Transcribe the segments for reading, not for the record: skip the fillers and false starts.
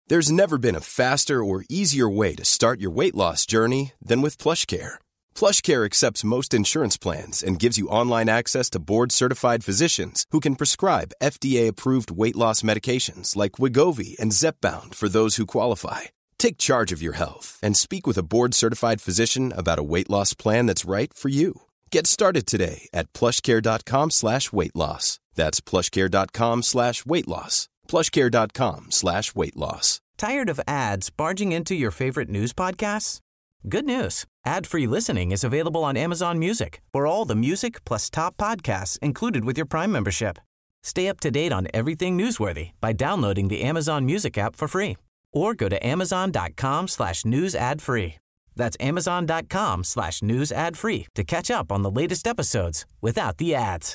There's never been a faster or easier way to start your weight loss journey than with PlushCare. PlushCare accepts most insurance plans and gives you online access to board-certified physicians who can prescribe FDA-approved weight loss medications like Wegovy and Zepbound for those who qualify. Take charge of your health and speak with a board-certified physician about a weight loss plan that's right for you. Get started today at plushcare.com/weight loss. That's plushcare.com/weight loss. plushcare.com/weight loss. Tired of ads barging into your favorite news podcasts? Good news. Ad-free listening is available on Amazon Music for all the music plus top podcasts included with your Prime membership. Stay up to date on everything newsworthy by downloading the Amazon Music app for free or go to amazon.com/news ad free. That's amazon.com/news ad free to catch up on the latest episodes without the ads.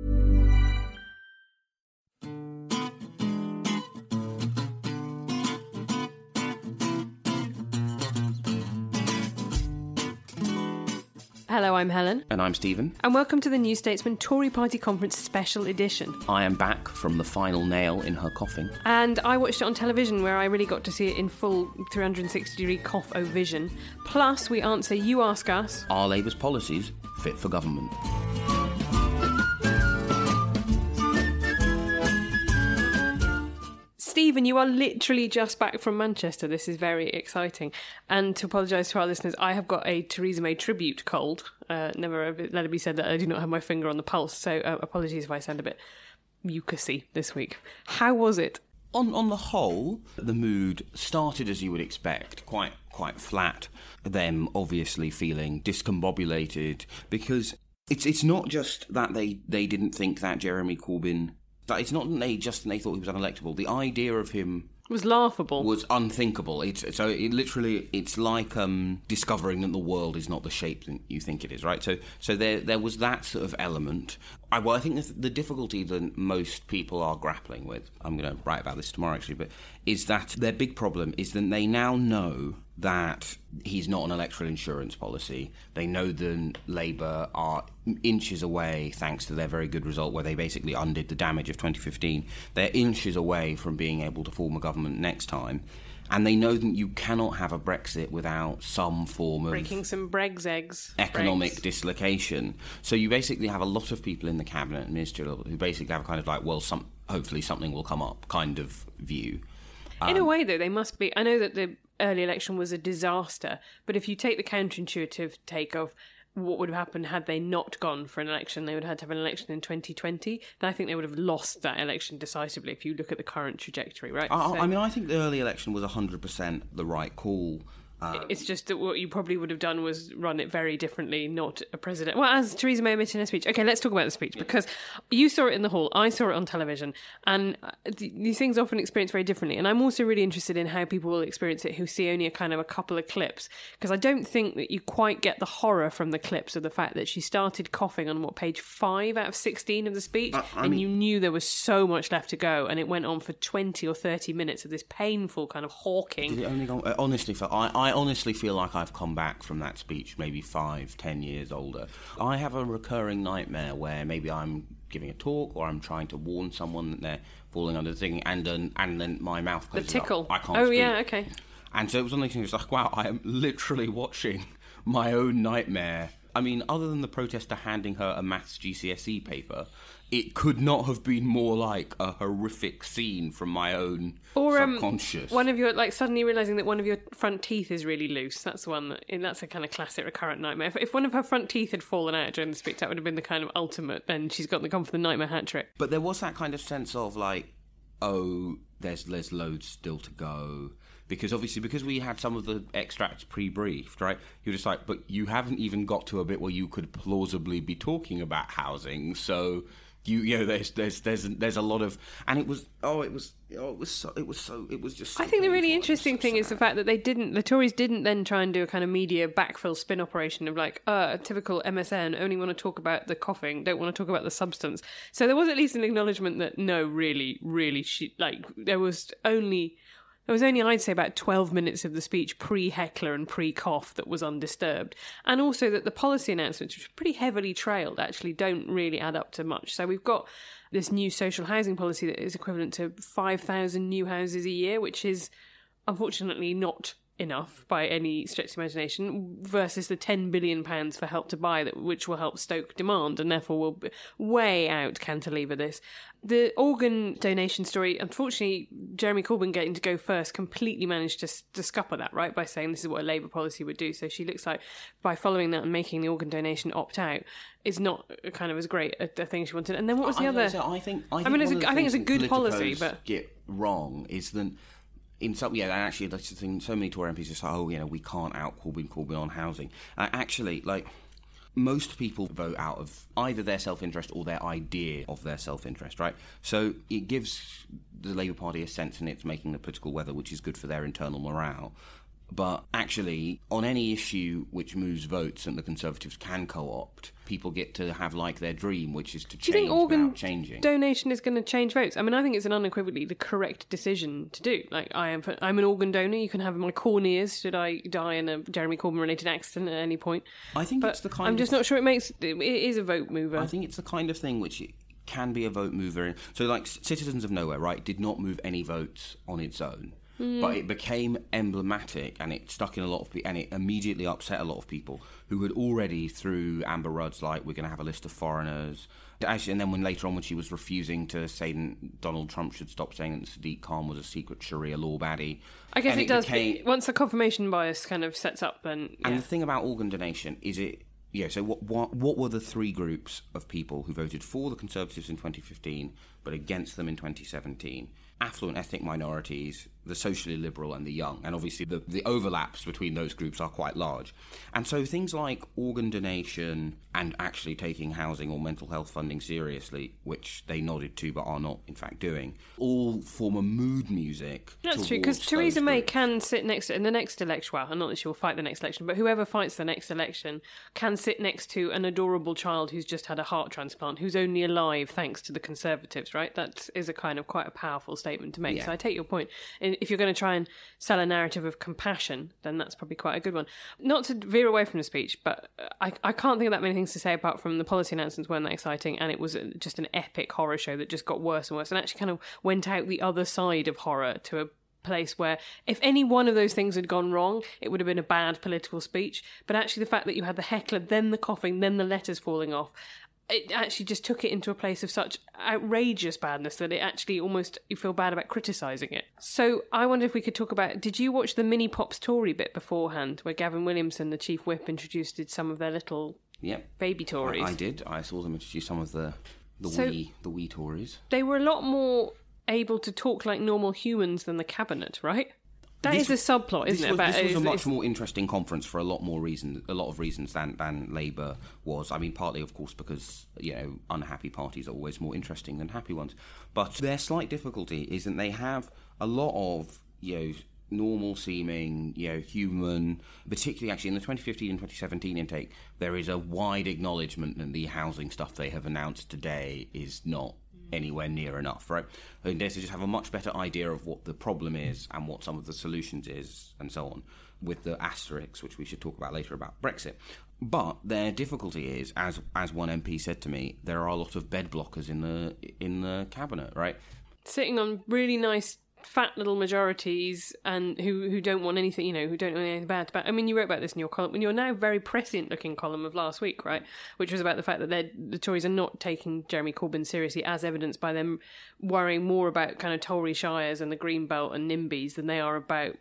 Hello, I'm Helen. And I'm Stephen. And welcome to the New Statesman Tory Party Conference Special Edition. I am back from the final nail in her coffin. And I watched it on television where I really got to see it in full 360-degree cough-o-vision. Plus, we answer You Ask Us. Are Labour's policies fit for government? Stephen, you are literally just back from Manchester. This is very exciting. And to apologise to our listeners, I have got a Theresa May tribute cold. Never let it be said that I do not have my finger on the pulse, so apologies if I sound a bit mucusy this week. How was it? On the whole, the mood started as you would expect, quite flat. Them obviously feeling discombobulated, because it's not just that they didn't think that Jeremy Corbyn... It's not that they thought he was unelectable. The idea of him was laughable. Was unthinkable. It's like discovering that the world is not the shape that you think it is, right? So there was that sort of element. I think the difficulty that most people are grappling with, I'm going to write about this tomorrow actually, but is that their big problem is that they now know that he's not an electoral insurance policy. They know that Labour are inches away, thanks to their very good result where they basically undid the damage of 2015. They're inches away from being able to form a government next time. And they know that you cannot have a Brexit without some form of... breaking some Bregs eggs. Economic dislocation. So you basically have a lot of people in the cabinet and ministerial level who basically have a kind of like, well, hopefully something will come up kind of view. In a way, though, they must be... I know that the early election was a disaster, but if you take the counterintuitive take of what would have happened had they not gone for an election, they would have had to have an election in 2020, then I think they would have lost that election decisively if you look at the current trajectory, right? I think the early election was 100% the right call. It's just that what you probably would have done was run it very differently, not a president. Well, as Theresa May admitted in her speech. Okay, let's talk about the speech, because you saw it in the hall, I saw it on television, and these things often experience very differently. And I'm also really interested in how people will experience it who see only a couple of clips, because I don't think that you quite get the horror from the clips of the fact that she started coughing on, page 5 out of 16 of the speech, you knew there was so much left to go, and it went on for 20 or 30 minutes of this painful kind of hawking. Did it only go... Honestly, I honestly feel like I've come back from that speech maybe 5-10 years older. I have a recurring nightmare where maybe I'm giving a talk or I'm trying to warn someone that they're falling under the thing, and then my mouth closes the tickle. Up. I can't speak. Oh, yeah, okay. And so it was one of those things, like, wow, I am literally watching my own nightmare. I mean, other than the protester handing her a maths GCSE paper, it could not have been more like a horrific scene from my own subconscious. One of your, suddenly realising that one of your front teeth is really loose. That's one. That's a kind of classic recurrent nightmare. If one of her front teeth had fallen out during the speech, that would have been the kind of ultimate, then she's gone for the nightmare hat trick. But there was that kind of sense of there's loads still to go. Because obviously, because we had some of the extracts pre-briefed, right? You're just like, but you haven't even got to a bit where you could plausibly be talking about housing. So there's a lot of, and it was just. I think the really interesting thing is the fact that the Tories didn't then try and do a kind of media backfill spin operation of a typical MSN, only want to talk about the coughing, don't want to talk about the substance. So there was at least an acknowledgement that no, really, there was only, I'd say, about 12 minutes of the speech pre-heckler and pre-cough that was undisturbed. And also that the policy announcements, which were pretty heavily trailed, actually don't really add up to much. So we've got this new social housing policy that is equivalent to 5,000 new houses a year, which is unfortunately not enough by any stretch of the imagination, versus the £10 billion for Help to Buy, which will help stoke demand and therefore will way out cantilever this. The organ donation story, unfortunately, Jeremy Corbyn getting to go first completely managed to scupper that, right, by saying this is what a Labour policy would do. So she looks like, by following that and making the organ donation opt out, is not kind of as great a thing she wanted. And then what was the other? I think it's a good policy, but get wrong is that in some, actually, that's the thing. So many Tory MPs just like, we can't out Corbyn on housing. Actually, like, most people vote out of either their self-interest or their idea of their self-interest, right? So it gives the Labour Party a sense in it's making the political weather, which is good for their internal morale. But actually, on any issue which moves votes and the Conservatives can co-opt, people get to have like their dream, which is to change. Do you think organ changing. Donation is going to change votes? I mean, I think it's an unequivocally the correct decision to do. Like, I'm an organ donor. You can have my corneas should I die in a Jeremy Corbyn-related accident at any point. I think but it's the kind. I'm just not sure it is a vote mover. I think it's the kind of thing which it can be a vote mover. So, like, Citizens of Nowhere, right, did not move any votes on its own. But it became emblematic, and it stuck in a lot of people, and it immediately upset a lot of people who had already, through Amber Rudd's, like, we're going to have a list of foreigners. Actually, and then later on, when she was refusing to say Donald Trump should stop saying that Sadiq Khan was a secret Sharia law baddie. I guess it does. Once the confirmation bias kind of sets up, then. Yeah. And the thing about organ donation is it. Yeah, so what were the three groups of people who voted for the Conservatives in 2015 but against them in 2017? Affluent ethnic minorities, the socially liberal and the young. And obviously the overlaps between those groups are quite large. And so things like organ donation and actually taking housing or mental health funding seriously, which they nodded to but are not in fact doing, all form a mood music. That's true, because Theresa May can sit next to, in the next election, well, I'm not that she will fight the next election, but whoever fights the next election can sit next to an adorable child who's just had a heart transplant, who's only alive thanks to the Conservatives, right? That is a kind of quite a powerful statement to make. Yeah. So I take your point. If you're going to try and sell a narrative of compassion, then that's probably quite a good one. Not to veer away from the speech, but I can't think of that many things to say apart from the policy announcements weren't that exciting, and it was just an epic horror show that just got worse and worse, and actually kind of went out the other side of horror to a place where if any one of those things had gone wrong, it would have been a bad political speech. But actually the fact that you had the heckler, then the coughing, then the letters falling off, it actually just took it into a place of such outrageous badness that it actually almost, you feel bad about criticising it. So I wonder if we could talk about, did you watch the Mini Pops Tory bit beforehand, where Gavin Williamson, the Chief Whip, introduced some of their little baby Tories? I did. I saw them introduce some of the wee Tories. They were a lot more able to talk like normal humans than the cabinet, right? That is a subplot, isn't it? This was a much more interesting conference for a lot of reasons than Labour was. I mean, partly, of course, because, unhappy parties are always more interesting than happy ones. But their slight difficulty is that they have a lot of, normal-seeming, human, particularly actually in the 2015 and 2017 intake, there is a wide acknowledgement that the housing stuff they have announced today is not anywhere near enough, right? And they just have a much better idea of what the problem is and what some of the solutions is and so on, with the asterisks, which we should talk about later about Brexit. But their difficulty is, as one MP said to me, there are a lot of bed blockers in the cabinet, right? Sitting on really nice fat little majorities and who don't want anything, who don't know anything bad about. I mean, you wrote about this in your column, in your now very prescient-looking column of last week, right? Which was about the fact that the Tories are not taking Jeremy Corbyn seriously, as evidenced by them worrying more about kind of Tory shires and the Green Belt and NIMBYs than they are about,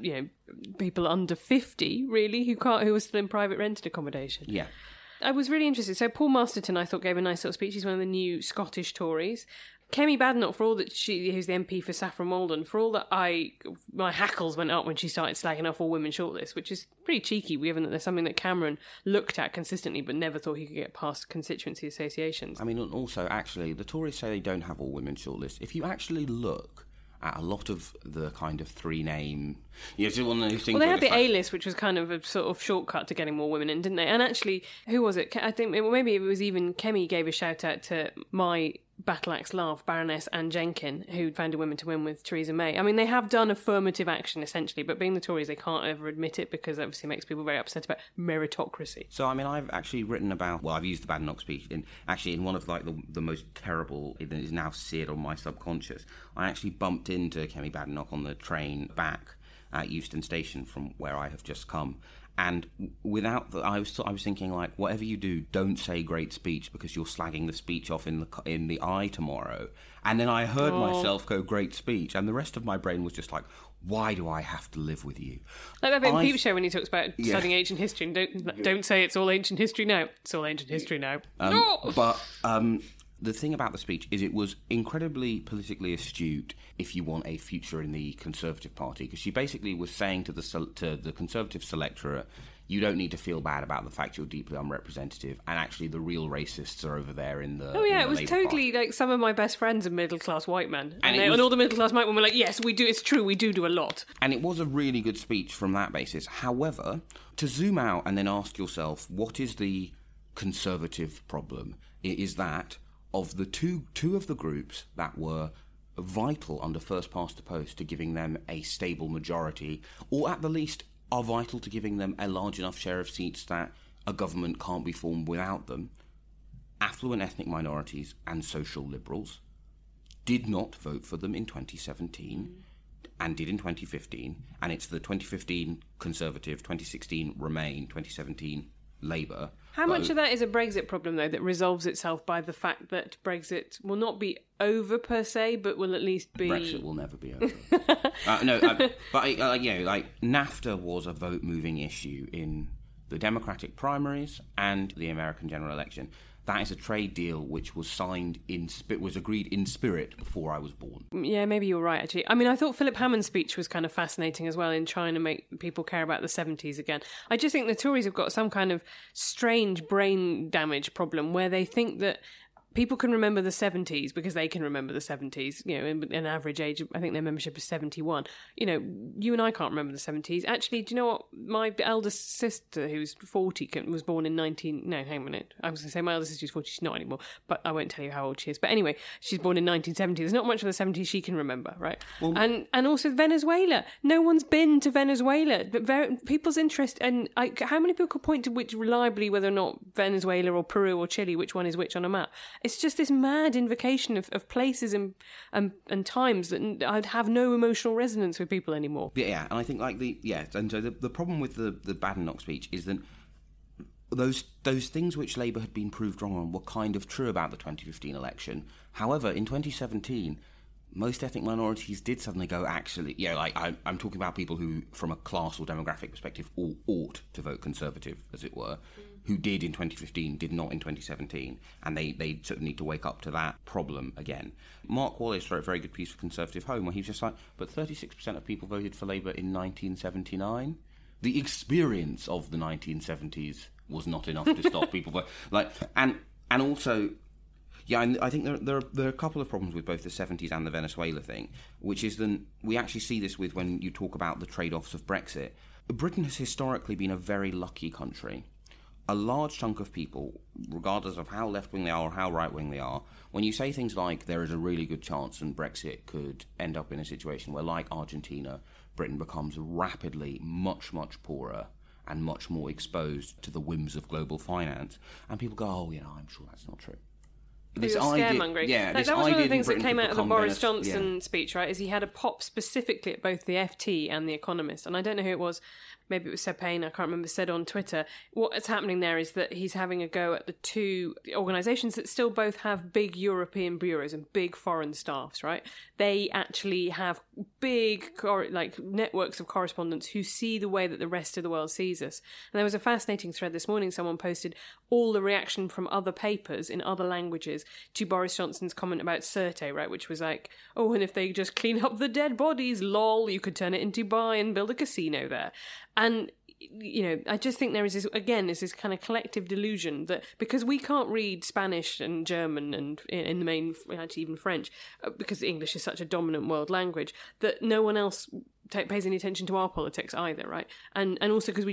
people under 50, really, who are still in private rented accommodation. Yeah. I was really interested. So Paul Masterton, I thought, gave a nice little speech. He's one of the new Scottish Tories. Kemi Badenoch, for all that who's the MP for Saffron Walden, for all that my hackles went up when she started slagging off all women shortlists, which is pretty cheeky, given that there's something that Cameron looked at consistently but never thought he could get past constituency associations. I mean, also, actually, the Tories say they don't have all women shortlists. If you actually look at a lot of the kind of three-name... it's one of those things. Well, they had the A-list, which was kind of a sort of shortcut to getting more women in, didn't they? And actually, who was it? I think maybe it was even Kemi gave a shout-out to my battle axe love, Baroness Anne Jenkin, who founded Women to Win with Theresa May. I mean, they have done affirmative action, essentially, but being the Tories, they can't ever admit it because obviously it makes people very upset about meritocracy. So, I mean, I've actually written about... Well, I've used the Badenoch speech in one of, the most terrible... It is now seared on my subconscious. I actually bumped into Kemi Badenoch on the train back, at Euston Station from where I have just come. And I was thinking, like, whatever you do, don't say great speech because you're slagging the speech off in the eye tomorrow. And then I heard myself go great speech, and the rest of my brain was just like, why do I have to live with you? Like that bit in Peep Show when he talks about studying ancient history. And don't say it's all ancient history now. It's all ancient history now. No! But the thing about the speech is it was incredibly politically astute if you want a future in the Conservative Party, because she basically was saying to the Conservative selectorate, you don't need to feel bad about the fact you're deeply unrepresentative, and actually the real racists are over there in the it was Labour totally Party. like some of my best friends are middle-class white men. And all the middle-class white men were like, yes, we do, it's true, we do a lot. And it was a really good speech from that basis. However, to zoom out and then ask yourself, what is the Conservative problem? It is that of the two of the groups that were vital under first past the post to giving them a stable majority, or at the least are vital to giving them a large enough share of seats that a government can't be formed without them, affluent ethnic minorities and social liberals, did not vote for them in 2017 and did in 2015, and it's the 2015 Conservative, 2016 Remain, 2017 Labour. How much of that is a Brexit problem, though, that resolves itself by the fact that Brexit will not be over per se, but will at least be... Brexit will never be over. Like NAFTA was a vote-moving issue in the Democratic primaries and the American general election. That is a trade deal which was signed was agreed in spirit before I was born. Yeah, maybe you're right, actually. I mean, I thought Philip Hammond's speech was kind of fascinating as well in trying to make people care about the 70s again. I just think the Tories have got some kind of strange brain damage problem where they think that people can remember the 70s because they can remember the 70s, you know, in an average age, I think their membership is 71. You know, you and I can't remember the 70s. Actually, do you know what? My eldest sister, who's 40, was born in I was going to say my eldest sister's 40, she's not anymore, but I won't tell you how old she is. But anyway, she's born in 1970. There's not much of the 70s she can remember, right? Well, and also Venezuela. No one's been to Venezuela. But people's interest, and how many people could point to which reliably whether or not Venezuela or Peru or Chile, which one is which on a map? It's just this mad invocation of places and times that I'd have no emotional resonance with people anymore. Yeah, and I think and so the problem with the Badenoch speech is that those things which Labour had been proved wrong on were kind of true about the 2015 election. However, in 2017, most ethnic minorities did suddenly go, actually, I'm talking about people who, from a class or demographic perspective, ought to vote Conservative, as it were, who did in 2015, did not in 2017, and they sort of need to wake up to that problem again. Mark Wallace wrote a very good piece for Conservative Home where he was just like, but 36% of people voted for Labour in 1979. The experience of the 1970s was not enough to stop people. And also... Yeah, and I think there are a couple of problems with both the 70s and the Venezuela thing, which is that we actually see this with when you talk about the trade-offs of Brexit. Britain has historically been a very lucky country. A large chunk of people, regardless of how left-wing they are or how right-wing they are, when you say things like there is a really good chance and Brexit could end up in a situation where, like Argentina, Britain becomes rapidly much, much poorer and much more exposed to the whims of global finance, and people go, I'm sure that's not true. This scaremongering. Yeah, that was one of the things that came out of the Boris Johnson speech, right? Is he had a pop specifically at both the FT and the Economist, and I don't know who it was. Maybe it was Seb Payne, I can't remember, said on Twitter. What's happening there is that he's having a go at the two organisations that still both have big European bureaus and big foreign staffs, right? They actually have big networks of correspondents who see the way that the rest of the world sees us. And there was a fascinating thread this morning. Someone posted all the reaction from other papers in other languages to Boris Johnson's comment about Sirte, right? Which was like, oh, and if they just clean up the dead bodies, lol, you could turn it into Dubai and build a casino there. And, I just think there is this kind of collective delusion that because we can't read Spanish and German and in the main, actually even French, because English is such a dominant world language, that no one else pays any attention to our politics either, right? And also because we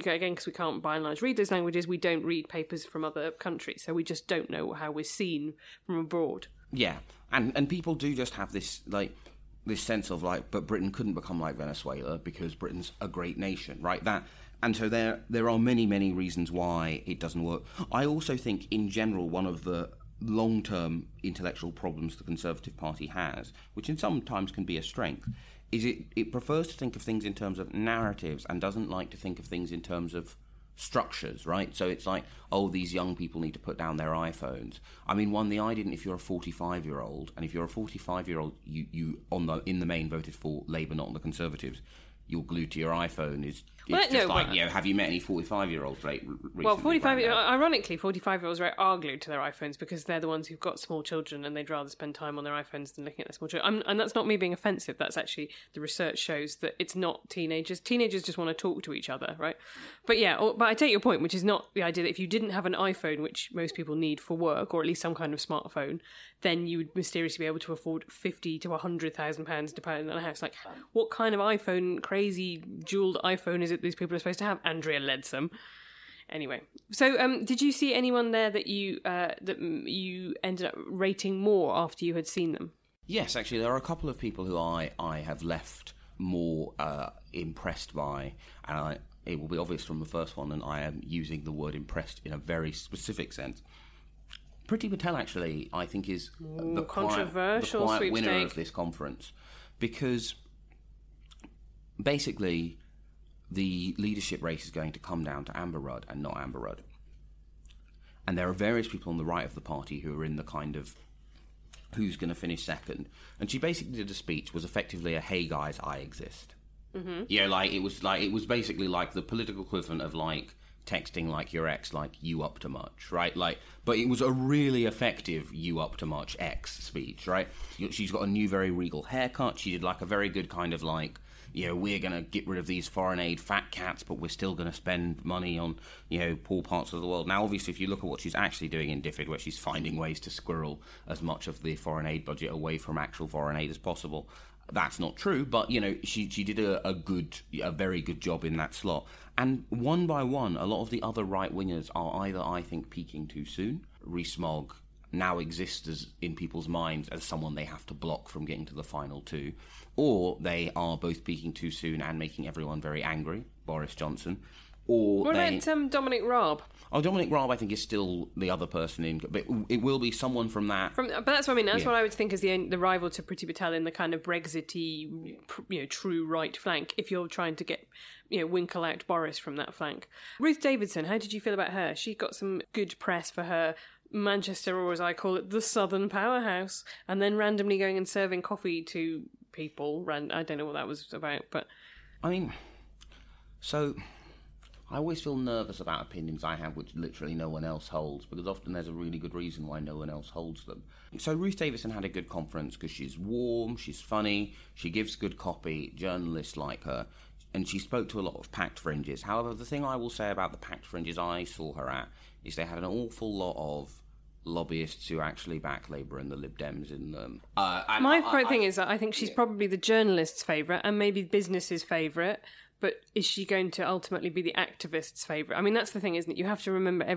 can't by and large read those languages, we don't read papers from other countries, so we just don't know how we're seen from abroad. Yeah, and people do just have this, this sense of but Britain couldn't become like Venezuela because Britain's a great nation, right? And so there are many, many reasons why it doesn't work. I also think, in general, one of the long-term intellectual problems the Conservative Party has, which in sometimes can be a strength, is it prefers to think of things in terms of narratives and doesn't like to think of things in terms of structures, right? So it's like, oh, these young people need to put down their iPhones. I mean, if you're a 45-year-old, and if you're a 45-year-old, you in the main voted for Labour, not the Conservatives, you're glued to your iPhone. Have you met any 45-year-olds recently? Well, ironically, 45-year-olds are glued to their iPhones because they're the ones who've got small children and they'd rather spend time on their iPhones than looking at their small children. And that's not me being offensive. That's actually, the research shows that it's not teenagers. Teenagers just want to talk to each other, right? But I take your point, which is not the idea that if you didn't have an iPhone, which most people need for work, or at least some kind of smartphone, then you would mysteriously be able to afford £50,000 to £100,000 depending on a house. Like, what kind of iPhone, crazy jewelled iPhone is it these people are supposed to have? Andrea Leadsom. Anyway, so did you see anyone there that you ended up rating more after you had seen them? Yes, actually, there are a couple of people who I have left more impressed by, and it will be obvious from the first one, and I am using the word impressed in a very specific sense. Priti Patel, actually, I think is the quiet winner of this conference, because basically the leadership race is going to come down to Amber Rudd and not Amber Rudd. And there are various people on the right of the party who are in the kind of who's going to finish second. And she basically did a speech, was effectively a, hey guys, I exist. Mm-hmm. It was basically like the political equivalent of like texting like your ex, like you up to much, right? Like, but it was a really effective you up to much ex speech, right? She's got a new very regal haircut. She did like a very good kind of like, we're going to get rid of these foreign aid fat cats, but we're still going to spend money on, poor parts of the world. Now, obviously, if you look at what she's actually doing in DFID, where she's finding ways to squirrel as much of the foreign aid budget away from actual foreign aid as possible, that's not true. But, she did a very good job in that slot. And one by one, a lot of the other right-wingers are either, I think, peaking too soon. Rees-Mogg now exists in people's minds as someone they have to block from getting to the final two, or they are both peaking too soon and making everyone very angry, Boris Johnson. What about Dominic Raab? Oh, Dominic Raab, I think, is still the other person but it will be someone from that. But that's what I mean. That's what I would think is the rival to Priti Patel in the kind of Brexity, true right flank. If you're trying to get, winkle out Boris from that flank. Ruth Davidson, how did you feel about her? She got some good press for her Manchester, or as I call it, the Southern powerhouse, and then randomly going and serving coffee to people. I don't know what that was about, but I mean, so I always feel nervous about opinions I have which literally no one else holds, because often there's a really good reason why no one else holds them. So Ruth Davidson had a good conference because she's warm, she's funny, she gives good copy, journalists like her, and she spoke to a lot of packed fringes. However, the thing I will say about the packed fringes I saw her at is they had an awful lot of lobbyists who actually back Labour and the Lib Dems in them. My thing is that I think she's probably the journalist's favourite and maybe business's favourite, but is she going to ultimately be the activist's favourite? I mean, that's the thing, isn't it? You have to remember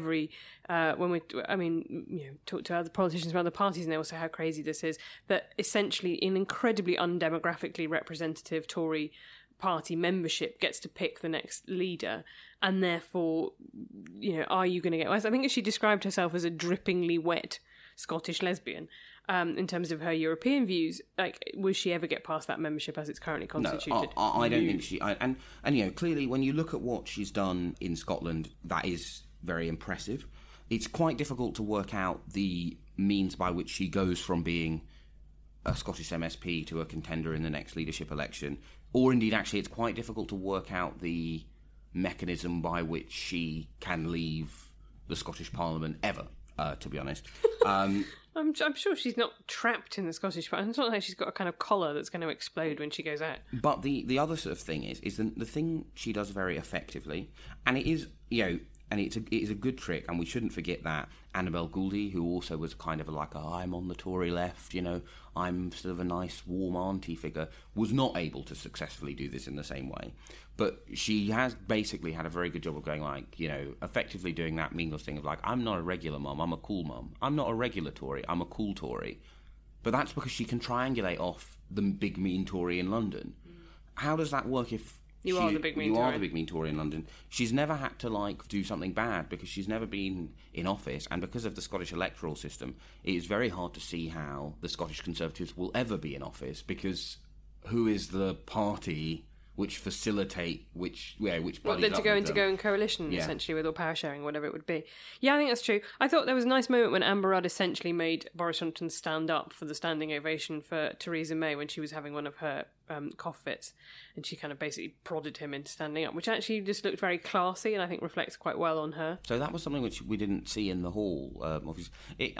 talk to other politicians from other parties and they will say how crazy this is, that essentially an incredibly undemographically representative Tory party membership gets to pick the next leader, and therefore, are you going to get... I think she described herself as a drippingly wet Scottish lesbian in terms of her European views. Like, will she ever get past that membership as it's currently constituted? No, I don't think she... And clearly, when you look at what she's done in Scotland, that is very impressive. It's quite difficult to work out the means by which she goes from being a Scottish MSP to a contender in the next leadership election. Or indeed, actually, it's quite difficult to work out the mechanism by which she can leave the Scottish Parliament ever, to be honest. I'm sure she's not trapped in the Scottish Parliament. It's not like she's got a kind of collar that's going to explode when she goes out. But the other sort of thing is the thing she does very effectively, and it is, and it is a good trick, and we shouldn't forget that Annabel Gouldy, who also was kind of I'm on the Tory left, I'm sort of a nice warm auntie figure, was not able to successfully do this in the same way. But she has basically had a very good job of going effectively doing that meaningless thing of I'm not a regular mum, I'm a cool mum. I'm not a regular Tory, I'm a cool Tory. But that's because she can triangulate off the big mean Tory in London. How does that work if you are the big mean Tory in London? She's never had to do something bad because she's never been in office, and because of the Scottish electoral system, it is very hard to see how the Scottish Conservatives will ever be in office because who is the party which facilitate which buddies Well, then to up go with into them. going coalition, Yeah. essentially, with or power sharing, whatever it would be. Yeah, I think that's true. I thought there was a nice moment when Amber Rudd essentially made Boris Johnson stand up for the standing ovation for Theresa May when she was having one of her cough fits, and she kind of basically prodded him into standing up, which actually just looked very classy and I think reflects quite well on her. So that was something which we didn't see in the hall. Obviously,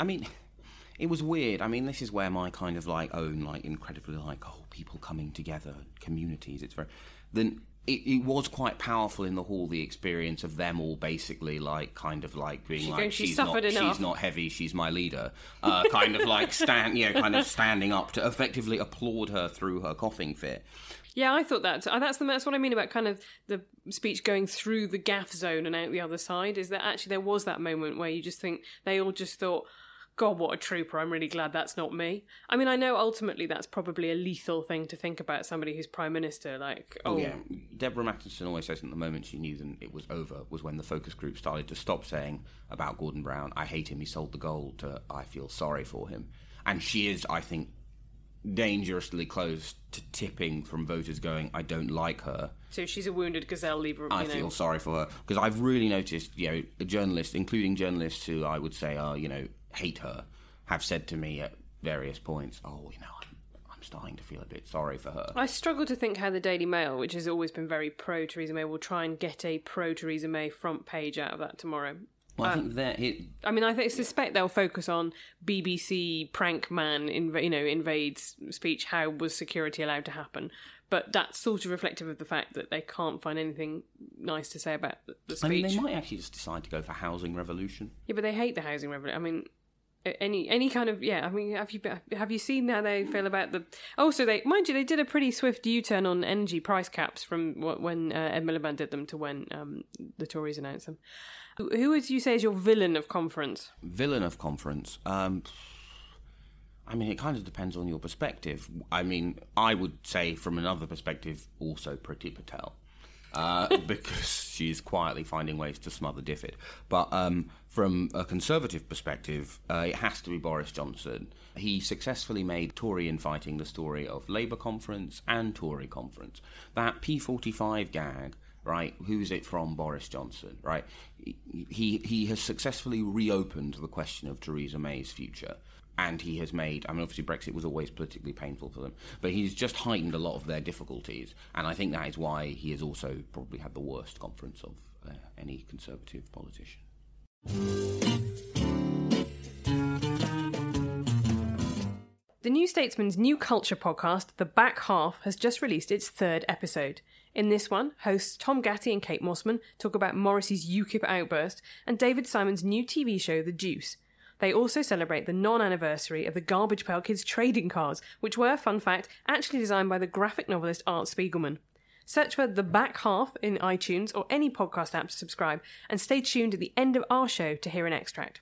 it was weird. I mean, this is where my kind of incredibly people coming together, communities. It's very then. It was quite powerful in the hall, the experience of them all basically being she's not heavy, she's my leader, kind of standing up to effectively applaud her through her coughing fit. Yeah, I thought that's what I mean about kind of the speech going through the gaff zone and out the other side, is that actually there was that moment where you just think they all just thought, God, what a trooper, I'm really glad that's not me. I mean, I know ultimately that's probably a lethal thing to think about somebody who's Prime Minister, Yeah. Deborah Mattinson always says that the moment she knew that it was over was when the focus group started to stop saying about Gordon Brown, I hate him, he sold the gold, to I feel sorry for him. And she is, I think, dangerously close to tipping from voters going, I don't like her. So she's a wounded gazelle, I feel sorry for her. Because I've really noticed, journalists, including journalists who I would say are, hate her, have said to me at various points, I'm starting to feel a bit sorry for her. I struggle to think how the Daily Mail, which has always been very pro-Theresa May, will try and get a pro-Theresa May front page out of that tomorrow. Well, I think that I suspect they'll focus on BBC prank man invades speech. How was security allowed to happen? But that's sort of reflective of the fact that they can't find anything nice to say about the speech. I mean, they might actually just decide to go for housing revolution. Yeah, but they hate the housing revolution. I mean, any kind of I mean, have you seen how they feel about the? Also, they did a pretty swift U-turn on energy price caps from when Ed Miliband did them to when the Tories announced them. Who would you say is your villain of conference? Villain of conference. I mean, it kind of depends on your perspective. I mean, I would say from another perspective, also Priti Patel. Because she's quietly finding ways to smother Diffid. But from a Conservative perspective, it has to be Boris Johnson. He successfully made Tory infighting the story of Labour conference and Tory conference. That P45 gag, right, who's it from? Boris Johnson, right? He has successfully reopened the question of Theresa May's future. And he has made, I mean, obviously Brexit was always politically painful for them, but he's just heightened a lot of their difficulties. And I think that is why he has also probably had the worst conference of any Conservative politician. The New Statesman's new culture podcast, The Back Half, has just released its third episode. In this one, hosts Tom Gatty and Kate Mossman talk about Morrissey's UKIP outburst and David Simon's new TV show, The Juice. They also celebrate the non-anniversary of the Garbage Pail Kids trading cards, which were, fun fact, actually designed by the graphic novelist Art Spiegelman. Search for The Back Half in iTunes or any podcast app to subscribe, and stay tuned at the end of our show to hear an extract.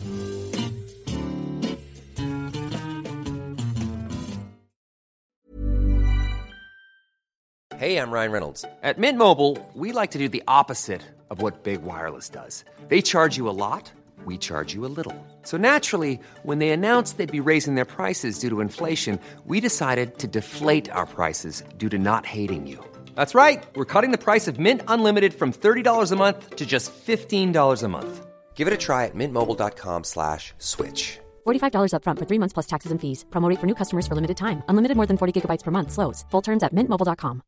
Hey, I'm Ryan Reynolds. At Mint Mobile, we like to do the opposite of what Big Wireless does. They charge you a lot. We charge you a little. So naturally, when they announced they'd be raising their prices due to inflation, we decided to deflate our prices due to not hating you. That's right. We're cutting the price of Mint Unlimited from $30 a month to just $15 a month. Give it a try at mintmobile.com/switch. $45 up front for 3 months plus taxes and fees. Promo rate for new customers for limited time. Unlimited more than 40 gigabytes per month. Slows full terms at mintmobile.com.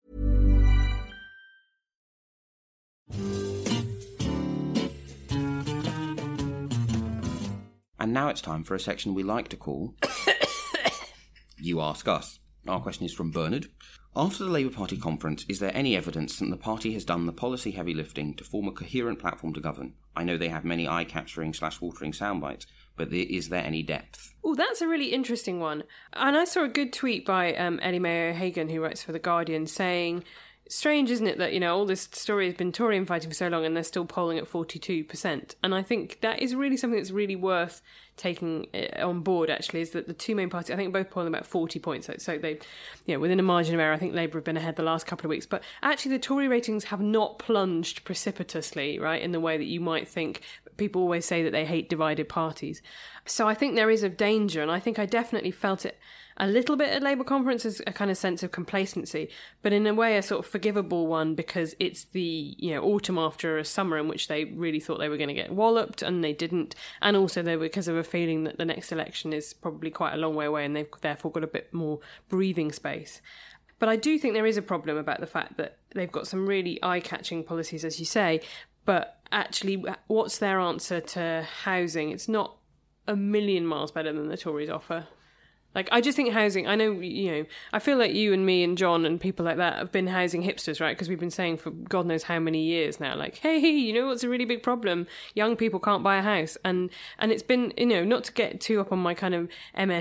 And now it's time for a section we like to call You Ask Us. Our question is from Bernard. After the Labour Party conference, is there any evidence that the party has done the policy heavy lifting to form a coherent platform to govern? I know they have many eye-catching / watering soundbites, but is there any depth? Oh, that's a really interesting one. And I saw a good tweet by Ellie Mae O'Hagan, who writes for The Guardian, saying, strange, isn't it, that, all this story has been Tory infighting for so long and they're still polling at 42%. And I think that is really something that's really worth taking it on board, actually, is that the two main parties, I think, both polling about 40 points. So they, within a margin of error, I think Labour have been ahead the last couple of weeks. But actually, the Tory ratings have not plunged precipitously, right, in the way that you might think. People always say that they hate divided parties. So I think there is a danger, and I think I definitely felt it a little bit at Labour conference as a kind of sense of complacency, but in a way a sort of forgivable one, because it's the autumn after a summer in which they really thought they were going to get walloped and they didn't, and also because of a feeling that the next election is probably quite a long way away and they've therefore got a bit more breathing space. But I do think there is a problem about the fact that they've got some really eye-catching policies, as you say, but actually what's their answer to housing? It's not a million miles better than the Tories offer. Like, I just think housing, I know, I feel like you and me and John and people like that have been housing hipsters, right? Because we've been saying for God knows how many years now, like, hey, you know what's a really big problem? Young people can't buy a house. And it's been, not to get too up on my kind of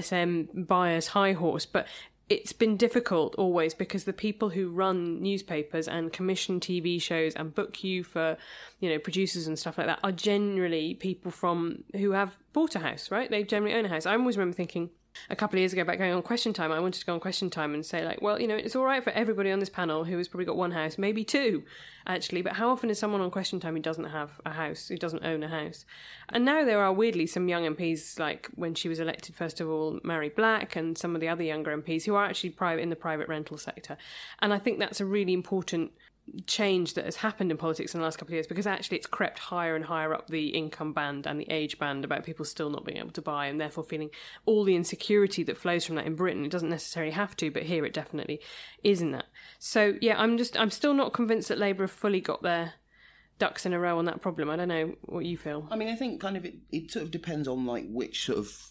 MSM bias high horse, but it's been difficult always because the people who run newspapers and commission TV shows and book you for, producers and stuff like that are generally people who have bought a house, right? They generally own a house. I always remember thinking, a couple of years ago, back going on Question Time, I wanted to go on Question Time and say, like, well, it's all right for everybody on this panel who has probably got one house, maybe two, actually, but how often is someone on Question Time who doesn't have a house, who doesn't own a house? And now there are, weirdly, some young MPs, like when she was elected, first of all, Mary Black, and some of the other younger MPs who are actually in the private rental sector. And I think that's a really important change that has happened in politics in the last couple of years, because actually it's crept higher and higher up the income band and the age band about people still not being able to buy, and therefore feeling all the insecurity that flows from that in Britain. It doesn't necessarily have to, but here it definitely is in that. So yeah, I'm still not convinced that Labour have fully got their ducks in a row on that problem. I don't know what you feel. I mean, I think kind of it sort of depends on like which sort of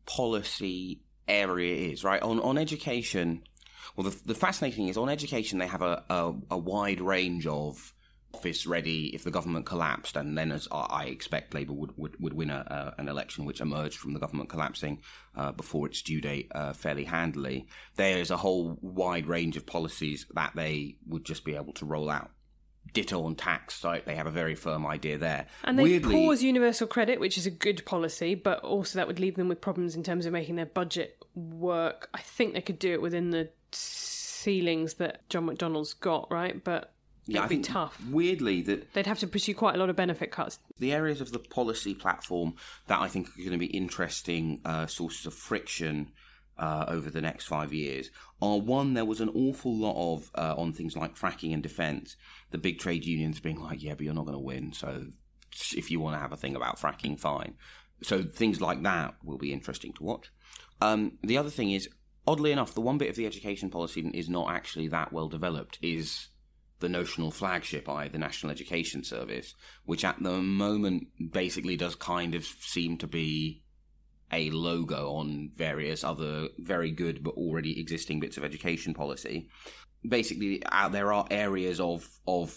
policy area it is, right? On education. Well, the fascinating thing is, on education, they have a wide range of office ready if the government collapsed, and then, as I expect, Labour would win an election which emerged from the government collapsing before its due date fairly handily. There is a whole wide range of policies that they would just be able to roll out. Ditto on tax, right? They have a very firm idea there. And they pause universal credit, which is a good policy, but also that would leave them with problems in terms of making their budget work. I think they could do it within the ceilings that John McDonnell's got, right? But it'd be tough. Weirdly, that they'd have to pursue quite a lot of benefit cuts. The areas of the policy platform that I think are going to be interesting sources of friction over the next 5 years are, one, there was an awful lot of, on things like fracking and defence, the big trade unions being like, yeah, but you're not going to win, so if you want to have a thing about fracking, fine. So things like that will be interesting to watch. The other thing is, oddly enough, the one bit of the education policy that is not actually that well developed is the notional flagship, the National Education Service, which at the moment basically does kind of seem to be a logo on various other very good but already existing bits of education policy. Basically, there are areas of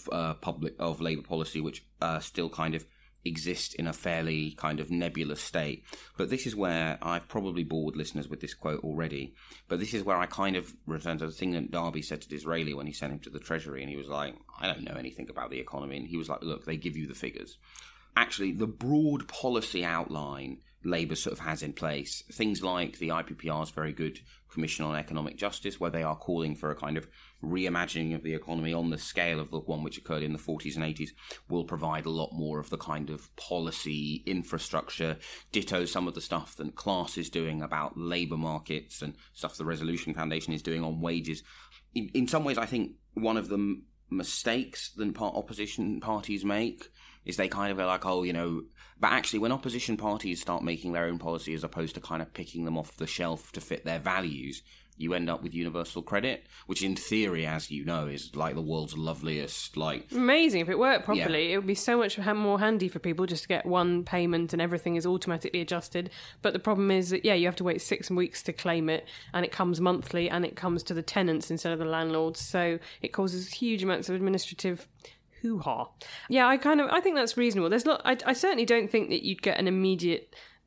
Labour policy which still kind of exist in a fairly kind of nebulous state. But this is where I've probably bored listeners with this quote already, but this is where I kind of return to the thing that Derby said to Disraeli when he sent him to the Treasury, and he was like, I don't know anything about the economy, and he was like, look, they give you the figures. Actually, the broad policy outline Labour sort of has in place, things like the IPPR's very good Commission on Economic Justice, where they are calling for a kind of reimagining of the economy on the scale of the one which occurred in the 40s and 80s, will provide a lot more of the kind of policy infrastructure. Ditto some of the stuff that Class is doing about labour markets and stuff the Resolution Foundation is doing on wages. In some ways, I think one of the mistakes that opposition parties make is they kind of go like, but actually when opposition parties start making their own policy as opposed to kind of picking them off the shelf to fit their values, you end up with universal credit, which in theory, as you know, is like the world's loveliest, amazing. If it worked properly, It would be so much more handy for people just to get one payment and everything is automatically adjusted. But the problem is that, you have to wait 6 weeks to claim it, and it comes monthly, and it comes to the tenants instead of the landlords. So it causes huge amounts of administrative hoo-ha. Yeah, I think that's reasonable. I certainly don't think that you'd get an immediate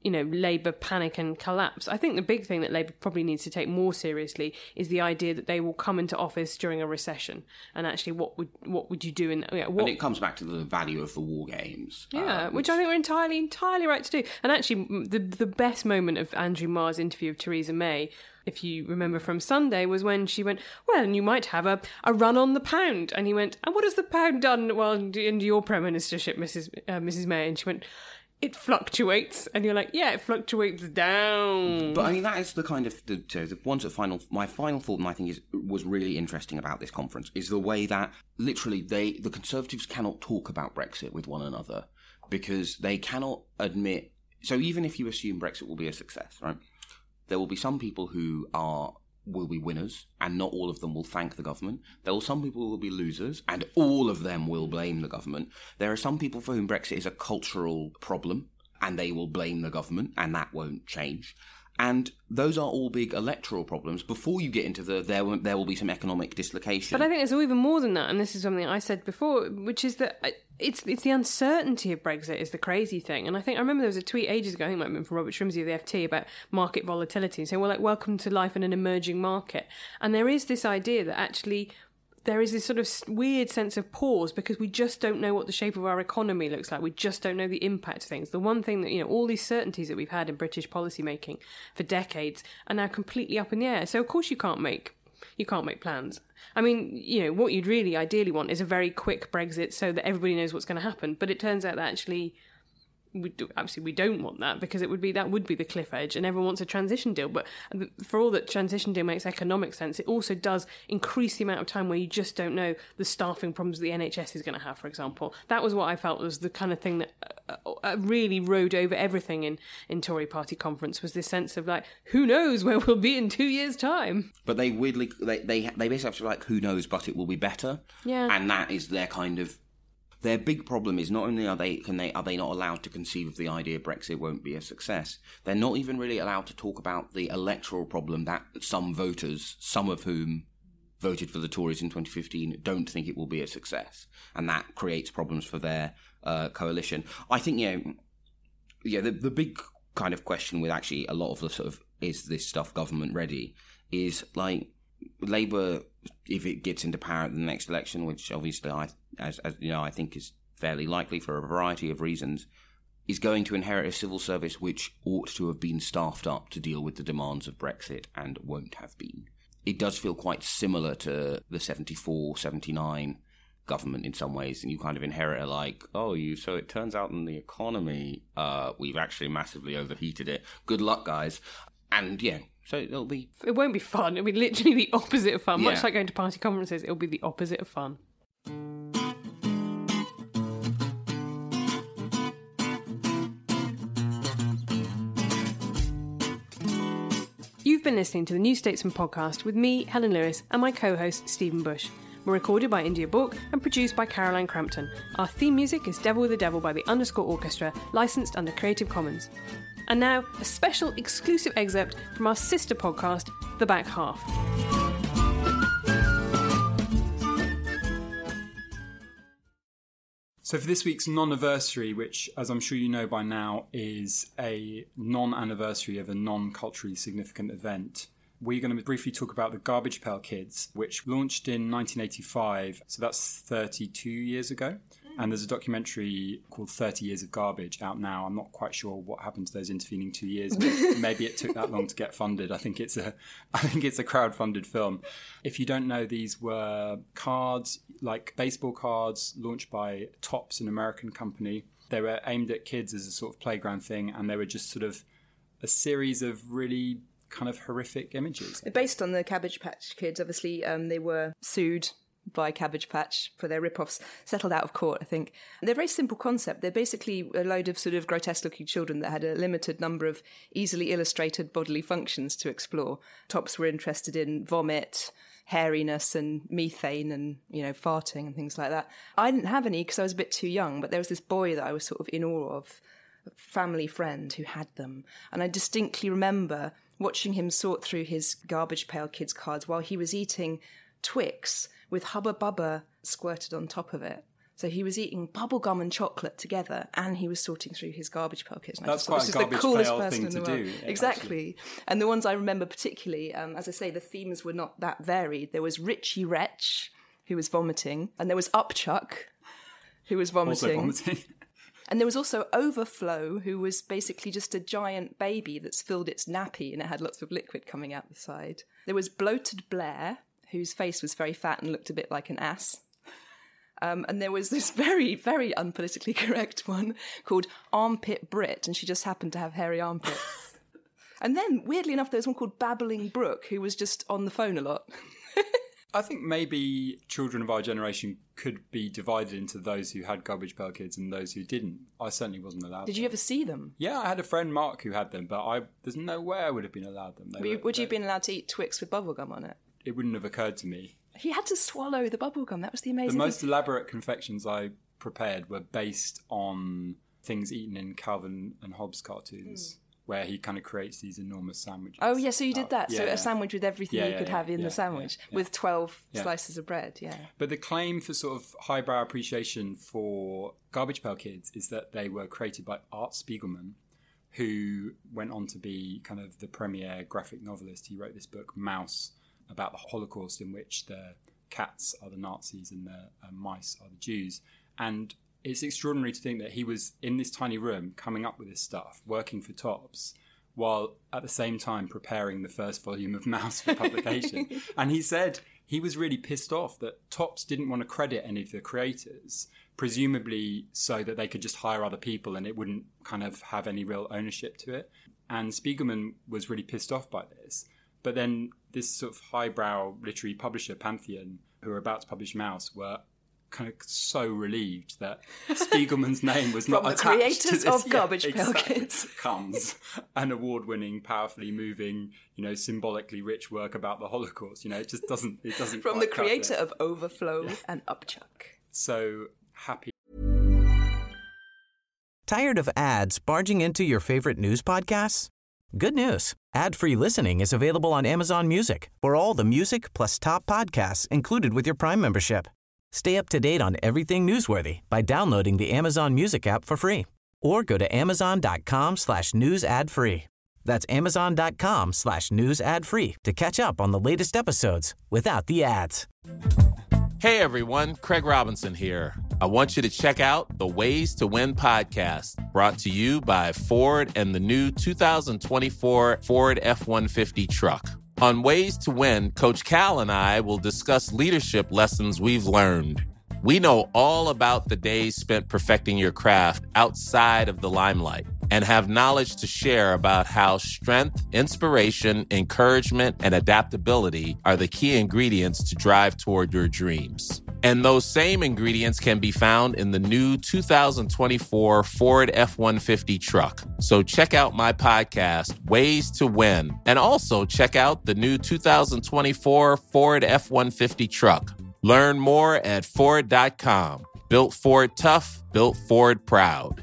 Labour panic and collapse. I think the big thing that Labour probably needs to take more seriously is the idea that they will come into office during a recession. And actually, what would you do in... And it comes back to the value of the war games. Which I think we're entirely right to do. And actually, the best moment of Andrew Marr's interview of Theresa May, if you remember from Sunday, was when she went, well, and you might have a run on the pound. And he went, and what has the pound done while in your Prime Ministership, Mrs. May? And she went... It fluctuates, and you're like, yeah, it fluctuates down. But I mean, that is the kind of the ones that my final thought, and I think was really interesting about this conference, is the way that literally the Conservatives cannot talk about Brexit with one another because they cannot admit. So even if you assume Brexit will be a success, right, there will be some people who will be winners, and not all of them will thank the government. There will some people who will be losers, and all of them will blame the government. There are some people for whom Brexit is a cultural problem, and they will blame the government, and that won't change. And those are all big electoral problems. Before you get into there will be some economic dislocation. But I think there's even more than that, and this is something I said before, which is that it's the uncertainty of Brexit is the crazy thing. And I remember there was a tweet ages ago, I think it might have been from Robert Shrimsey of the FT, about market volatility, saying, well, welcome to life in an emerging market. And there is this idea that actually there is this sort of weird sense of pause because we just don't know what the shape of our economy looks like. We just don't know the impact of things. The one thing that, all these certainties that we've had in British policymaking for decades are now completely up in the air. So of course you can't make plans. I mean, what you'd really ideally want is a very quick Brexit so that everybody knows what's going to happen. But it turns out that actually we don't want that because that would be the cliff edge, and everyone wants a transition deal. But for all that transition deal makes economic sense, it also does increase the amount of time where you just don't know the staffing problems the NHS is going to have, for example. That was what I felt was the kind of thing that really rode over everything in Tory party conference, was this sense of like, who knows where we'll be in 2 years' time. But they weirdly they basically have to like, who knows, but it will be better. Yeah, and that is their kind of. Their big problem is not only are they not allowed to conceive of the idea Brexit won't be a success, they're not even really allowed to talk about the electoral problem that some voters, some of whom voted for the Tories in 2015, don't think it will be a success. And that creates problems for their coalition. I think, the big kind of question with actually a lot of the sort of, is this stuff government ready, is like Labour, if it gets into power at the next election, which obviously I think is fairly likely for a variety of reasons, is going to inherit a civil service which ought to have been staffed up to deal with the demands of Brexit and won't have been. It does feel quite similar to the 74, 79 government in some ways, and you kind of inherit so it turns out in the economy, we've actually massively overheated it. Good luck, guys. And so it won't be fun. It'll be literally the opposite of fun. Yeah. Much like going to party conferences, it'll be the opposite of fun. You've been listening to the New Statesman podcast with me, Helen Lewis, and my co-host, Stephen Bush. We're recorded by India Book and produced by Caroline Crampton. Our theme music is Devil with the Devil by the _ Orchestra, licensed under Creative Commons. And now, a special exclusive excerpt from our sister podcast, The Back Half. So for this week's non-anniversary, which, as I'm sure you know by now, is a non-anniversary of a non-culturally significant event, we're going to briefly talk about the Garbage Pail Kids, which launched in 1985, so that's 32 years ago. And there's a documentary called 30 Years of Garbage out now. I'm not quite sure what happened to those intervening 2 years, but maybe it took that long to get funded. I think it's a crowd-funded film. If you don't know, these were cards, like baseball cards, launched by Topps, an American company. They were aimed at kids as a sort of playground thing, and they were just sort of a series of really kind of horrific images. Based on the Cabbage Patch Kids, obviously, they were sued by Cabbage Patch for their rip-offs, settled out of court, I think. They're a very simple concept. They're basically a load of sort of grotesque-looking children that had a limited number of easily illustrated bodily functions to explore. Topps were interested in vomit, hairiness and methane and, farting and things like that. I didn't have any because I was a bit too young, but there was this boy that I was sort of in awe of, a family friend who had them. And I distinctly remember watching him sort through his Garbage Pail Kids cards while he was eating Twix with Hubba Bubba squirted on top of it. So he was eating bubblegum and chocolate together, and he was sorting through his garbage pail kits. That's quite a garbage pail thing to do. Exactly. And the ones I remember particularly, as I say, the themes were not that varied. There was Richie Wretch, who was vomiting, and there was Upchuck, who was vomiting. Also vomiting. And there was also Overflow, who was basically just a giant baby that's filled its nappy and it had lots of liquid coming out the side. There was Bloated Blair, whose face was very fat and looked a bit like an ass. And there was this very, very unpolitically correct one called Armpit Brit, and she just happened to have hairy armpits. And then, weirdly enough, there was one called Babbling Brook, who was just on the phone a lot. I think maybe children of our generation could be divided into those who had garbage pail kids and those who didn't. I certainly wasn't allowed Did you ever see them? Yeah, I had a friend, Mark, who had them, but there's no way I would have been allowed them. Would you have been allowed to eat Twix with bubblegum on it? It wouldn't have occurred to me. He had to swallow the bubblegum. That was the amazing The most elaborate confections I prepared were based on things eaten in Calvin and Hobbes cartoons, where he kind of creates these enormous sandwiches. Oh, yeah, so you did that. A sandwich with everything you could have in the sandwich, with 12 slices of bread, But the claim for sort of highbrow appreciation for Garbage Pail Kids is that they were created by Art Spiegelman, who went on to be kind of the premier graphic novelist. He wrote this book, Mouse, about the Holocaust, in which the cats are the Nazis and the mice are the Jews. And it's extraordinary to think that he was in this tiny room coming up with this stuff, working for Topps, while at the same time preparing the first volume of Mouse for publication. And he said he was really pissed off that Topps didn't want to credit any of the creators, presumably so that they could just hire other people and it wouldn't kind of have any real ownership to it. And Spiegelman was really pissed off by this. But then this sort of highbrow literary publisher, Pantheon, who were about to publish Mouse, were kind of so relieved that Spiegelman's name was not attached to this. From the creators of Garbage Pail Kids. Comes an award-winning, powerfully moving, symbolically rich work about the Holocaust. It just doesn't. It doesn't. From the creator of Overflow and Upchuck. So happy. Tired of ads barging into your favorite news podcasts? Good news. Ad-free listening is available on Amazon Music for all the music plus top podcasts included with your Prime membership. Stay up to date on everything newsworthy by downloading the Amazon Music app for free or go to amazon.com/news ad free. That's amazon.com/news ad free to catch up on the latest episodes without the ads. Hey everyone, Craig Robinson here. I want you to check out the Ways to Win podcast, brought to you by Ford and the new 2024 Ford F-150 truck. On Ways to Win, Coach Cal and I will discuss leadership lessons we've learned. We know all about the days spent perfecting your craft outside of the limelight and have knowledge to share about how strength, inspiration, encouragement, and adaptability are the key ingredients to drive toward your dreams. And those same ingredients can be found in the new 2024 Ford F-150 truck. So check out my podcast, Ways to Win, and also check out the new 2024 Ford F-150 truck. Learn more at Ford.com. Built Ford tough, built Ford proud.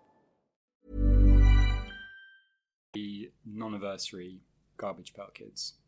The non-anniversary Garbage Pail Kids.